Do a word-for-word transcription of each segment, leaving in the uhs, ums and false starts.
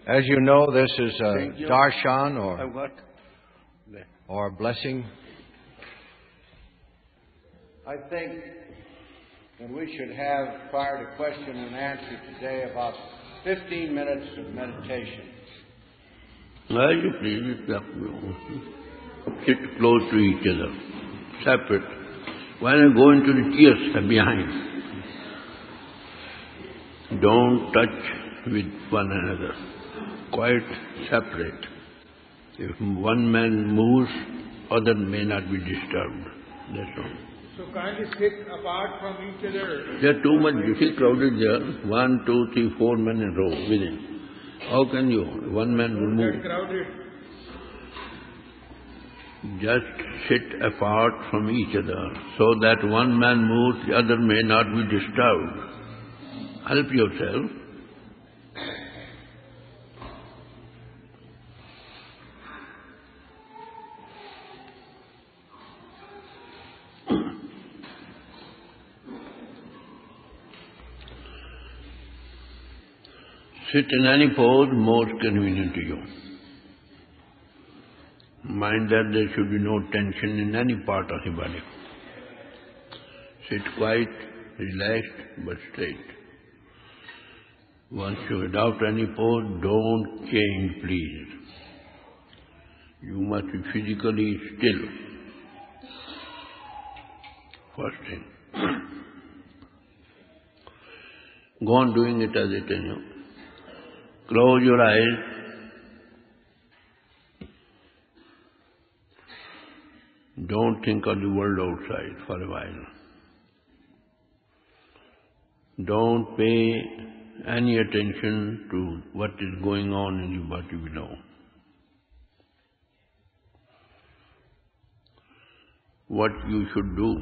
As you know, this is a darshan or, I've got or blessing. I think that we should have, prior to question and answer today, about fifteen minutes of meditation. As you please, sit close to each other, separate. When you go into the tears behind, don't touch with one another, quite separate. If one man moves, other may not be disturbed. That's all. So kindly sit apart from each other. There are too much, you see, crowded there. One, two, three, four men in a row within. How can you? One man will move. Crowded. Just sit apart from each other so that one man moves, the other may not be disturbed. Help yourself. Sit in any pose most convenient to you. Mind that there should be no tension in any part of the body. Sit quiet, relaxed, but straight. Once you adopt any pose, don't change, please. You must be physically still. First thing. Go on doing it as it is. Close your eyes. Don't think of the world outside for a while. Don't pay any attention to what is going on in your body below. What you should do,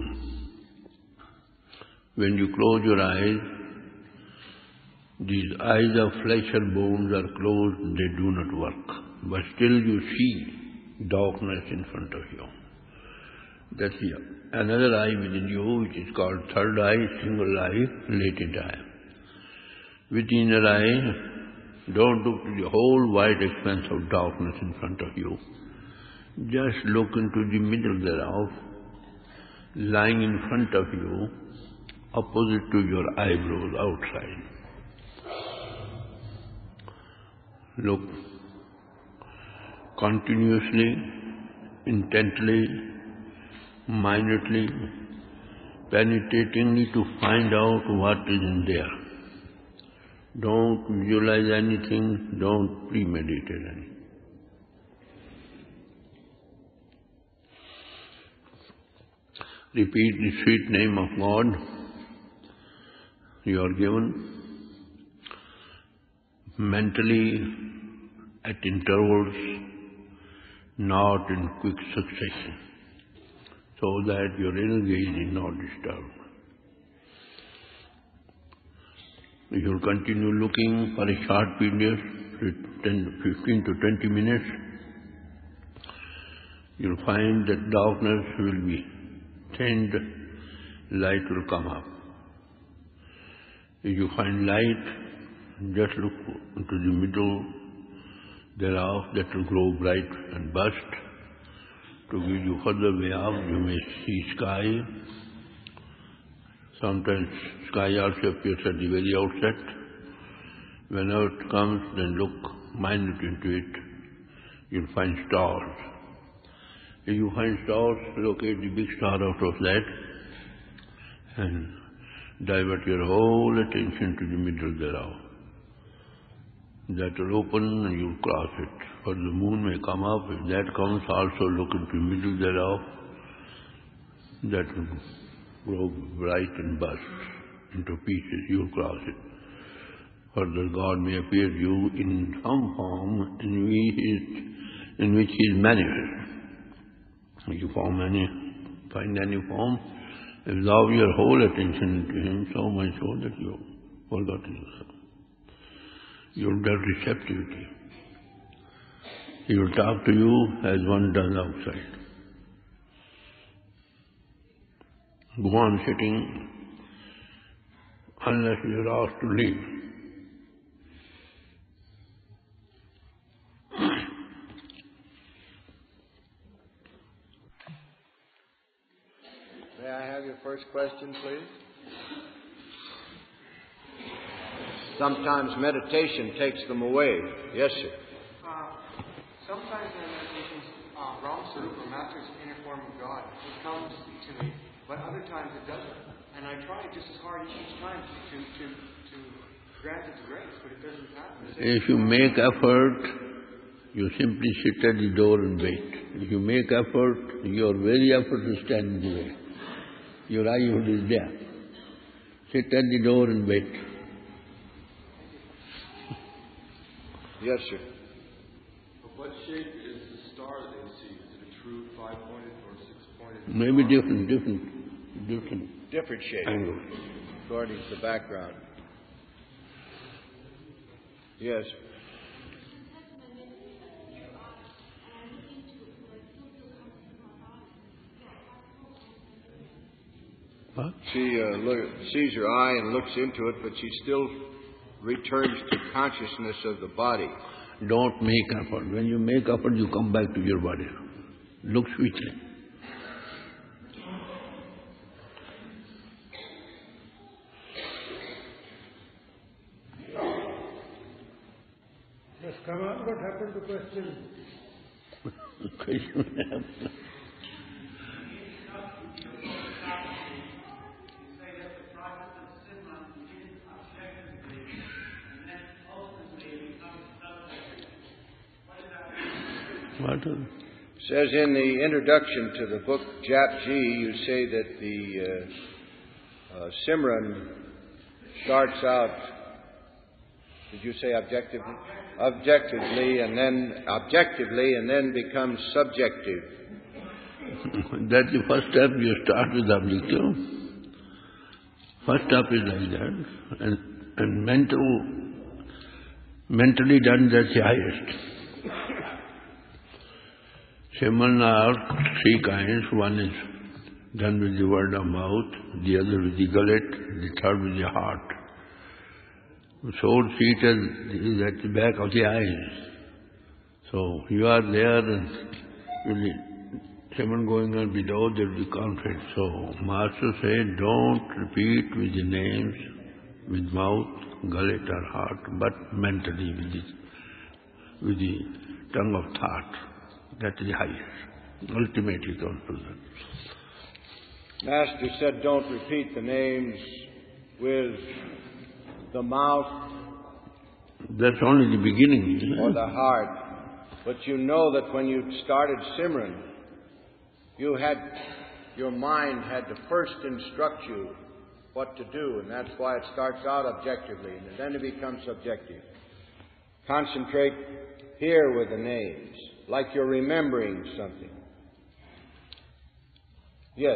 when you close your eyes, these eyes of flesh and bones are closed, they do not work. But still you see darkness in front of you. That's the another eye within you, which is called third eye, single eye, latent eye. With the inner eye, don't look to the whole wide expanse of darkness in front of you. Just look into the middle thereof, lying in front of you, opposite to your eyebrows outside. Look continuously, intently, minutely, penetratingly to find out what is in there. Don't visualize anything, don't premeditate anything. Repeat the sweet name of God you are given. Mentally, at intervals, not in quick succession, so that your inner gaze is not disturbed. You will continue looking for a short period, fifteen to twenty minutes. You will find that darkness will be thinned, light will come up. If you find light, just look into the middle thereof, that will grow bright and burst. To give you further way up, you may see sky. Sometimes sky also appears at the very outset. Whenever it comes, then look minute into it. You'll find stars. If you find stars, locate the big star out of that and divert your whole attention to the middle thereof. That will open and you'll cross it. For the moon may come up. If that comes, also look into the middle thereof. That will grow bright and burst into pieces. You'll cross it. Further, God may appear to you in some form in which He is, in which he is manifest. If you form any, find any form, absorb your whole attention into Him, so much so that you forgot yourself. You will get receptivity. He will talk to you as one does outside. Go on sitting unless you are asked to leave. first question, please? Sometimes meditation takes them away. Yes, sir. Uh, sometimes in meditations, uh, Ram Sarup, or Master's inner form of God, it comes to me, but other times it doesn't. And I try just as hard each time to, to, to grant its grace, but it doesn't happen. If you make effort, you simply sit at the door and wait. If you make effort, your very effort will stand in the way. Your livelihood is there. Sit at the door and wait. Yes, sir. But what shape is the star they see? Is it a true five-pointed or six-pointed? Maybe different, different, different. Different shape. Angle. According to the background. Yes. What? She uh, look, sees her eye and looks into it, but she still returns to consciousness of the body. Don't make effort. When you make effort, you come back to your body. Look sweetly. Yes, come on. What happened to question? Question happened. What? Says in the introduction to the book Japji, you say that the uh, uh, Simran starts out, did you say objectively? Objectively, and then objectively, and then becomes subjective. That's the first step. You start with objective. First step is like that, and and mental, mentally done. That's the highest. Simran are three kinds. One is done with the word of mouth, the other with the gullet, the third with the heart. The soul seated is at the back of the eyes. So you are there and with the Simran going on below, there will be conflict. So Master said, don't repeat with the names, with mouth, gullet or heart, but mentally with the, with the tongue of thought. That is the highest. Ultimately comes to that. Master said, don't repeat the names with the mouth. That's only the beginning. Or the heart. But you know that when you started Simran, you had, your mind had to first instruct you what to do, and that's why it starts out objectively, and then it becomes subjective. Concentrate here with the names, like you're remembering something. Yes?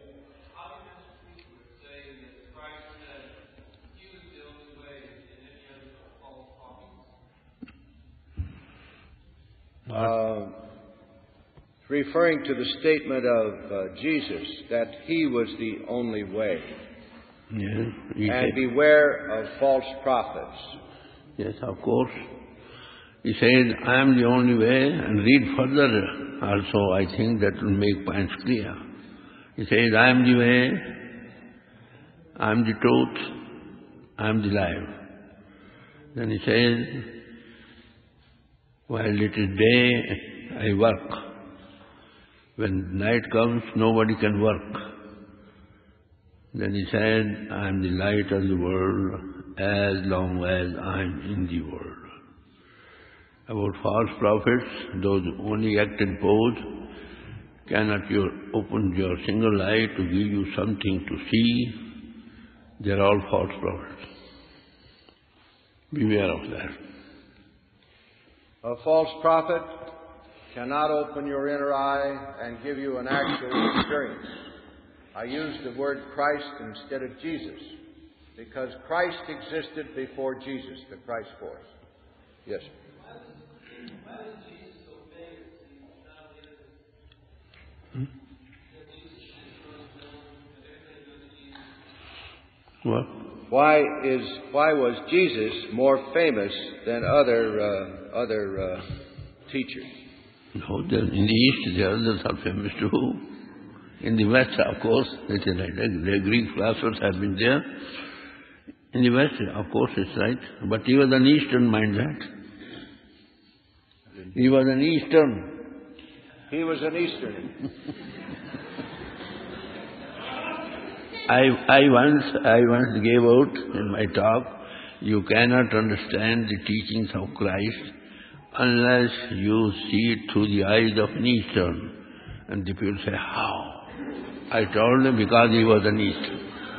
Uh, referring to the statement of uh, Jesus that He was the only way. Yes, and beware of false prophets. Yes, of course. He says, I am the only way, and read further also, I think that will make points clear. He says, I am the way, I am the truth, I am the life. Then he says, while it is day, I work. When night comes, nobody can work. Then he said, I am the light of the world as long as I am in the world. About false prophets, those who only act in pose, cannot your, open your single eye to give you something to see. They are all false prophets. Beware of that. A false prophet cannot open your inner eye and give you an actual experience. I use the word Christ instead of Jesus because Christ existed before Jesus, the Christ force. Yes, sir. Why was Jesus so famous that he was not able to... Hmm? That Jesus was known, that everybody knows Jesus? What? Why is why was Jesus more famous than other uh, other uh, teachers? No, in the East, the others are famous too. In the West, of course, it is right. The Greek philosophers have been there. In the West, of course, it's right. But he was an Eastern, mind that. He was an Eastern. He was an Eastern. I, I once, I once gave out in my talk, you cannot understand the teachings of Christ unless you see it through the eyes of an Eastern. And the people say, how? I told them because he was an Eastern.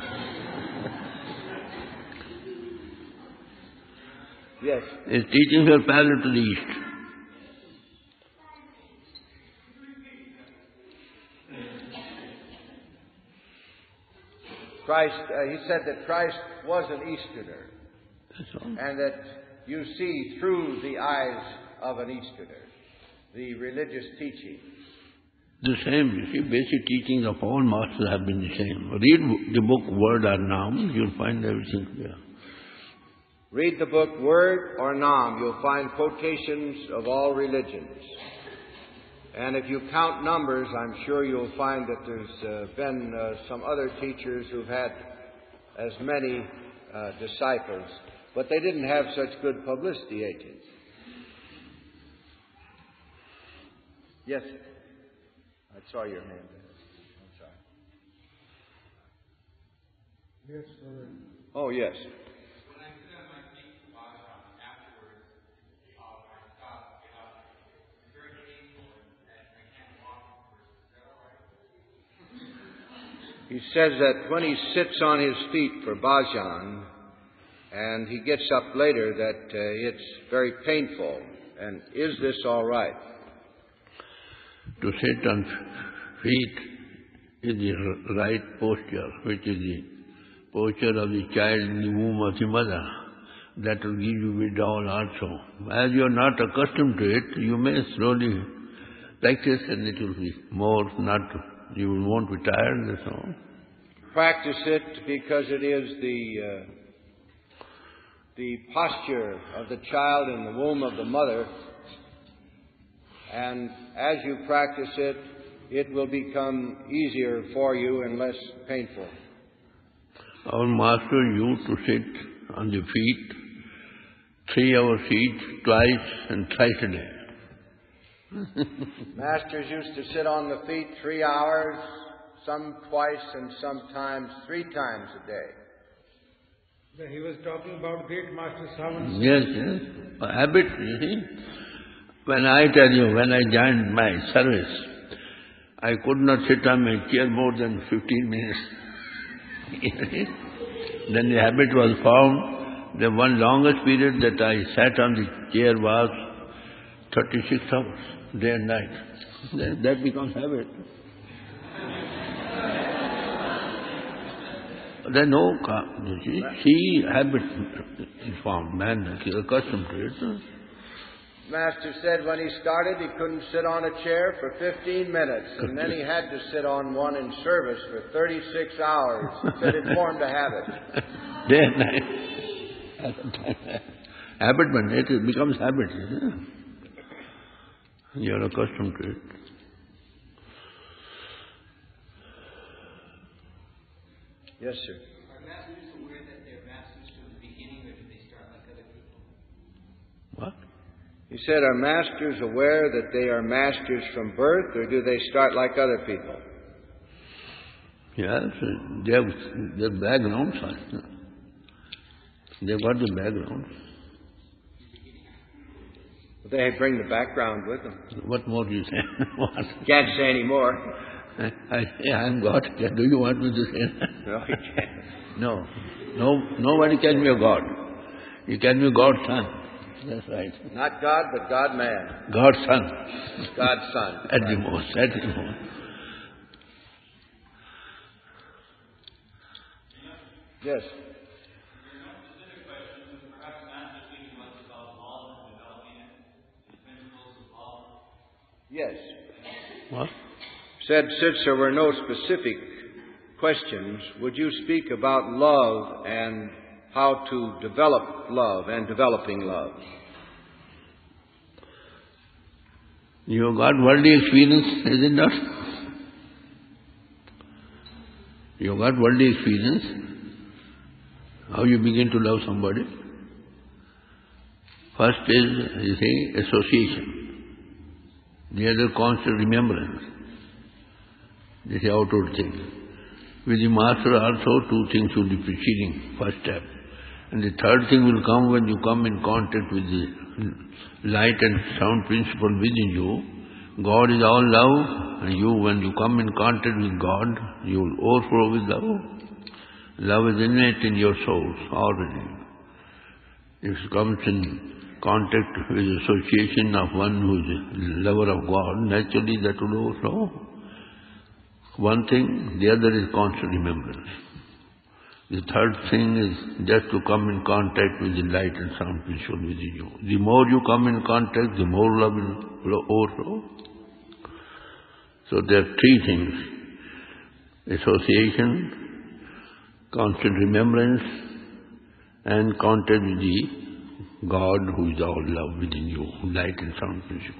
Yes. His teachings were parallel to the East. Christ, uh, he said that Christ was an Easterner. That's all. And that you see through the eyes of an Easterner the religious teaching. The same, you see, basic teachings of all masters have been the same. Read the book Word or Naam, you'll find everything there. Read the book Word or Naam, you'll find quotations of all religions. And if you count numbers, I'm sure you'll find that there's uh, been uh, some other teachers who've had as many uh, disciples, but they didn't have such good publicity agents. Yes, sir. I saw your hand there. I'm sorry. Yes, sir. Oh, yes. When I sit on my feet for Bhagavatam, afterwards, uh, I stop, get up. It's very painful and I can't walk first. Is that all right? He says that when he sits on his feet for bhajan and he gets up later, that uh, it's very painful. And is this all right? To sit on feet is the right posture, which is the posture of the child in the womb of the mother. That will give you withdrawal also. As you are not accustomed to it, you may slowly practice and it will be more not, you won't be tired, that's all. Practice it because it is the uh, the posture of the child in the womb of the mother. And as you practice it, it will become easier for you and less painful. Our master used to sit on the feet, three hours each, twice and thrice a day. Masters used to sit on the feet three hours, some twice and sometimes three times a day. He was talking about great Master Savan. Yes, yes. A habit, you see. When I tell you, when I joined my service, I could not sit on my chair more than fifteen minutes. Then the habit was formed. The one longest period that I sat on the chair was thirty-six hours, day and night. That, that becomes habit. Then no, you see, see habit is formed. Man is accustomed to it. Master said when he started he couldn't sit on a chair for fifteen minutes, and then he had to sit on one in service for thirty-six hours. He said it formed a habit. Day and night. Habit, man, it becomes habit. Yeah? You are accustomed to it. Yes, sir. Are masters aware that they're masters from the beginning, or do they start like other people? What? He said, are masters aware that they are masters from birth, or do they start like other people? Yes, they have their backgrounds. They've got the background. They bring the background with them. What more do you say? What? Can't say any more. I, I say I'm God. Do you want me to say that? No, you can't. No. No, nobody can be a God. You can be God's son. That's right. Not God, but God-man. God's son. God's son. At Right. the most, at the most. Yes. Yes. What? Said, since there were no specific questions, would you speak about love and how to develop love and developing love? You have got worldly experience, is it not? You got worldly experience. How you begin to love somebody? First is, you see, association. The other, constant remembrance. This is outward thing. With the master also, two things will be preceding, first step. And the third thing will come when you come in contact with the light and sound principle within you. God is all love, and you, when you come in contact with God, you will overflow with love. Love is innate in your souls already. If it comes in contact with association of one who is a lover of God, naturally that will overflow. One thing, the other is constant remembrance. The third thing is just to come in contact with the light and sound principle within you. The more you come in contact, the more love will overflow. So there are three things: association, constant remembrance, and contact with the God who is all love within you, light and sound principle.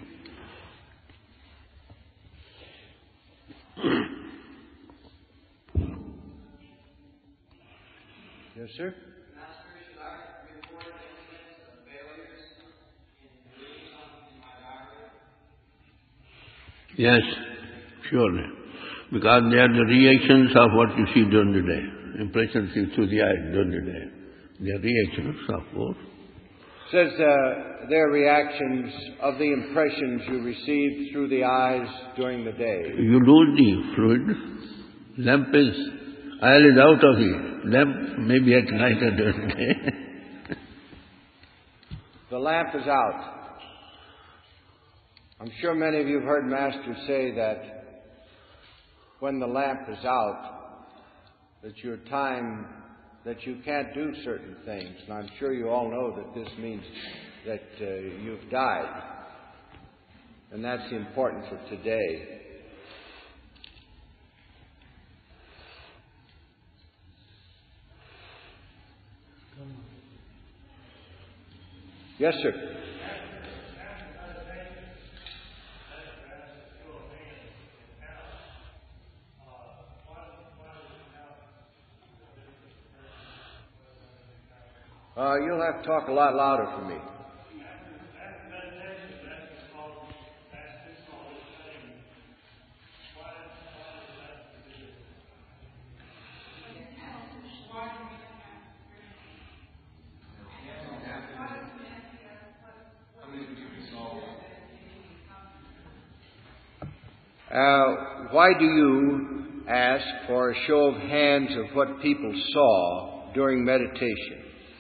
Yes, sir? Master, should I report incidents of failures in doing something in my diary? Yes, surely. Because they are the reactions of what you see during the day. Impressions you through the eye during the day. They are reactions, of course. Says uh, their reactions of the impressions you received through the eyes during the day. You lose the fluid. Lamp is, oil is out of the lamp, maybe at night or during the day. The lamp is out. I'm sure many of you have heard Master say that when the lamp is out, that your time, that you can't do certain things. And I'm sure you all know that this means that uh, you've died. And that's the importance of today. Yes, sir. Uh, you'll have to talk a lot louder for me. Uh, why do you ask for a show of hands of what people saw during meditation?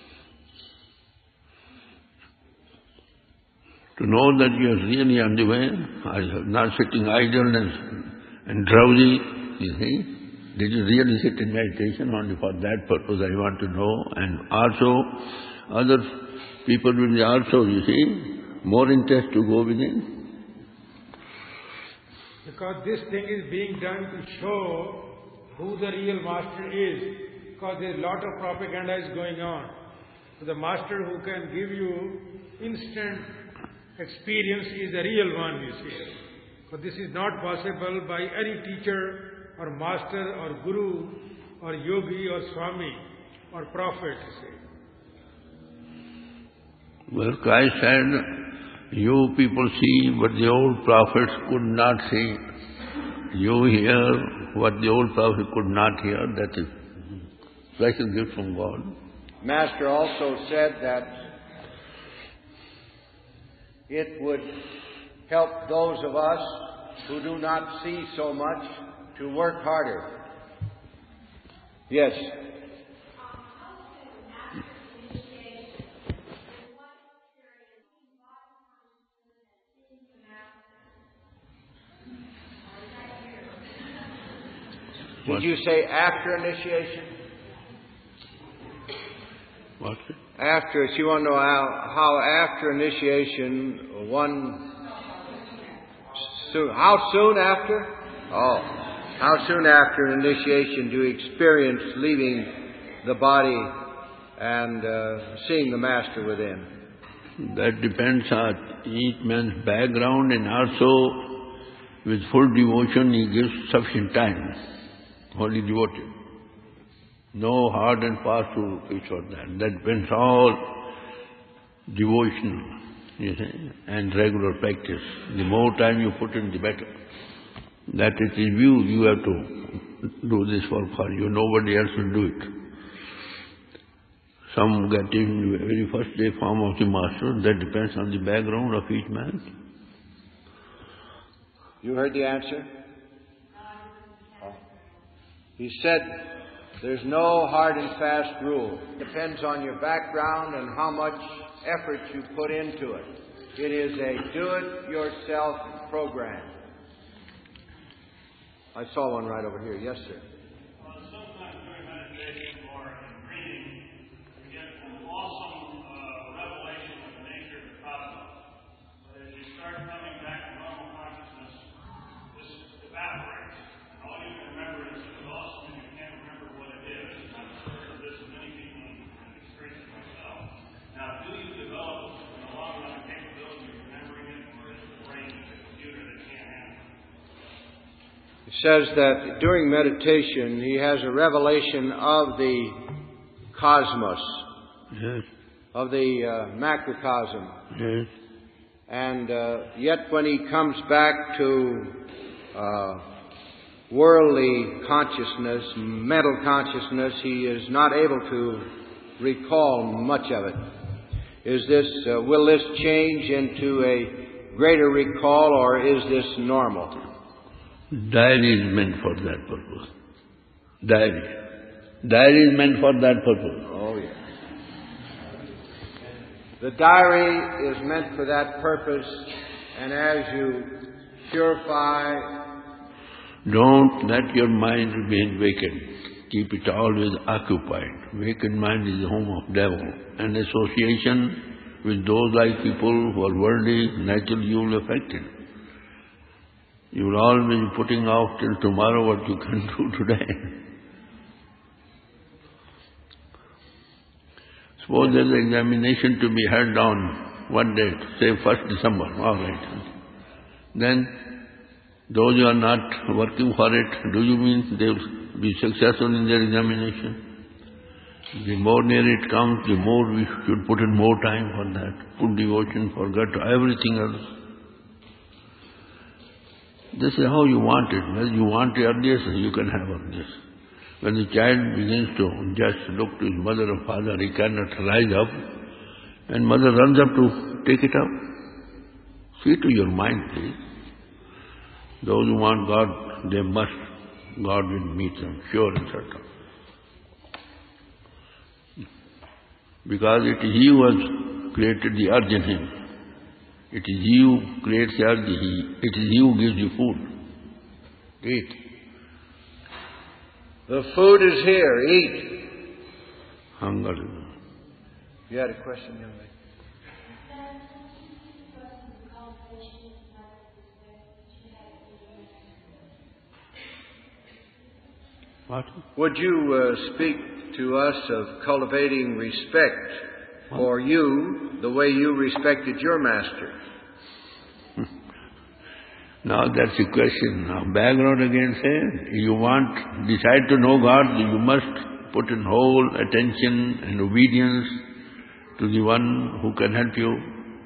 To know that you are really on the way, not sitting idle and, and drowsy, you see. Did you really sit in meditation? Only for that purpose I want to know. And also, other people will be also, you see, more interest to go within. Because this thing is being done to show who the real master is. Because there is a lot of propaganda is going on. So the master who can give you instant experience is the real one, you see. But this is not possible by any teacher or master or guru or yogi or swami or prophet, you see. Well, Christ said, you people see what the old prophets could not see. You hear what the old prophets could not hear. That is special gift from God. Master also said that it would help those of us who do not see so much to work harder. Yes. Did you say after initiation? What? After, so you want to know how, how after initiation one... Soon, how soon after? Oh, how soon after initiation do you experience leaving the body and uh, seeing the Master within? That depends on each man's background, and also with full devotion he gives sufficient time, wholly devoted. No hard and fast rule for that. That depends all devotion, you see, and regular practice. The more time you put in, the better. That it is you, you have to do this work for you. Nobody else will do it. Some get in the very first day form of the master. That depends on the background of each man. You heard the answer? He said, there's no hard and fast rule. It depends on your background and how much effort you put into it. It is a do-it-yourself program. I saw one right over here. Yes, sir. Well, sometimes during meditation or in reading, we get an awesome uh, revelation of the nature of the cosmos. But as you start coming back to normal consciousness, this evaporates. And all you can remember is it was awesome, and you can't remember what it is. I've heard of this in many people and experienced it myself. Now, do you develop in the long run a capability of remembering it, or is the brain a computer that can't handle it? It says that during meditation he has a revelation of the cosmos, Yes. of the uh, macrocosm. Yes. And uh, yet when he comes back to uh, worldly consciousness, mental consciousness, he is not able to recall much of it. Is this, uh, will this change into a greater recall, or is this normal? Diary is meant for that purpose. Diary. Diary is meant for that purpose. Oh, yes. The diary is meant for that purpose, and as you purify... Don't let your mind remain vacant. Keep it always occupied. Vacant mind is the home of devil. And association with those like people who are worldly, naturally you will affect it. You will always be putting off till tomorrow what you can do today. Suppose there is an examination to be held on one date, say first December, all right. Then, those who are not working for it, do you mean they will be successful in their examination? The more near it comes, the more we should put in more time for that. Put devotion, forget everything else. This is how you want it. When you want earliest, you can have earliest. When the child begins to just look to his mother or father, he cannot rise up, and mother runs up to take it up. See to your mind, please. Those who want God, they must. God will meet them, sure and certain. Because it is He who has created the urge in him. It is He who creates the urge. It is He who gives you food. Eat. The food is here. Eat. Hunger. You had a question, young lady? What? Would you uh, speak to us of cultivating respect for you the way you respected your master? Now that's the question. Now background again says, you want, decide to know God, you must put in whole attention and obedience to the one who can help you.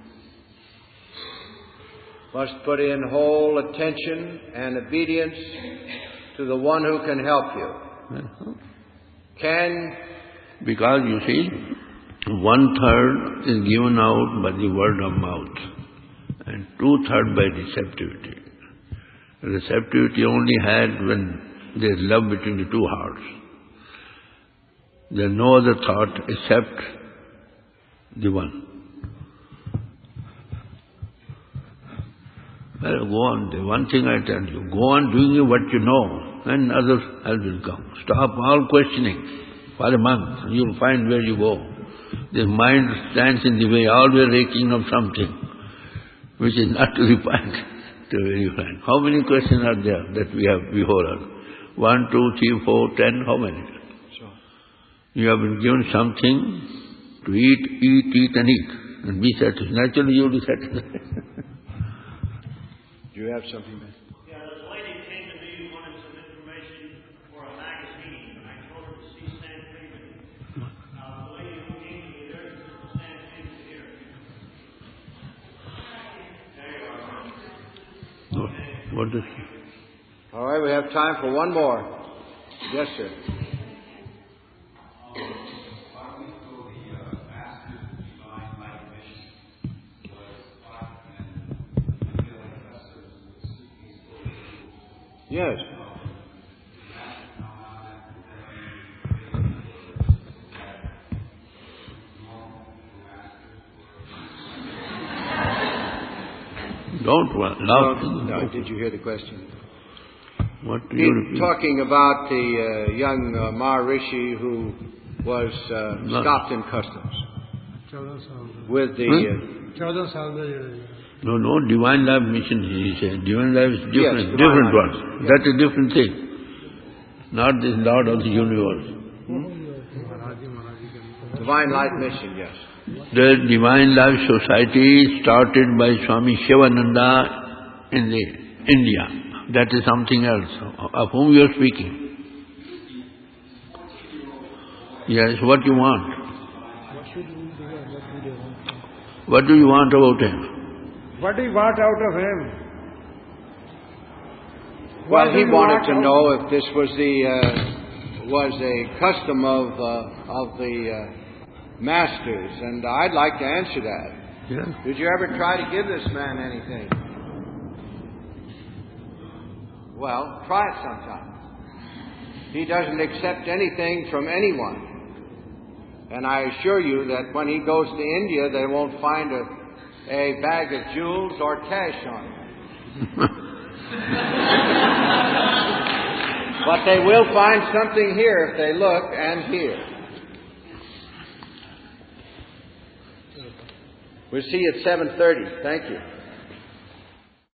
Must put in whole attention and obedience to the one who can help you. Can... Because you see, one third is given out by the word of mouth, and two third by receptivity. Receptivity only had when there is love between the two hearts. There is no other thought except the one. Well, go on. The one thing I tell you, go on doing what you know, and others else will come. Stop all questioning. For a month, you will find where you go. The mind stands in the way, always raking up something which is not to the point to where you find. How many questions are there that we have before us? One, two, three, four, ten, how many? Sure. You have been given something to eat, eat, eat and eat, and be satisfied. Naturally you will be satisfied. Do you have something, man? Yeah, this lady came to me wanting some information for a magazine, and I told her to see Saint What is All right, we have time for one more. Yes, sir. Yes. Don't laugh. No, no, did you hear the question? What do you He's talking about the uh, young uh, Maharishi who was uh, No. stopped in customs चौदह साल with the... Hmm? Uh, चौदह साल का No, no, divine life mission, he said. Divine life is different, Yes, divine different life. one. That's a different thing. Not this Lord of the universe. महाराज जी महाराज जी का Divine Life Mission, yes. The Divine Life Society started by Swami Shivananda in the India. That is something else. Of whom you are speaking? Yes, what you want? What do you want about him? What do you want out of him? Well, What do he you wanted want to out- know if this was the uh, was a custom of uh, of the uh, masters, and I'd like to answer that. Yeah. Did you ever try to give this man anything? Well, try it sometime. He doesn't accept anything from anyone. And I assure you that when he goes to India, they won't find a, a bag of jewels or cash on him. But they will find something here if they look and hear. We'll see you at seven thirty. Thank you.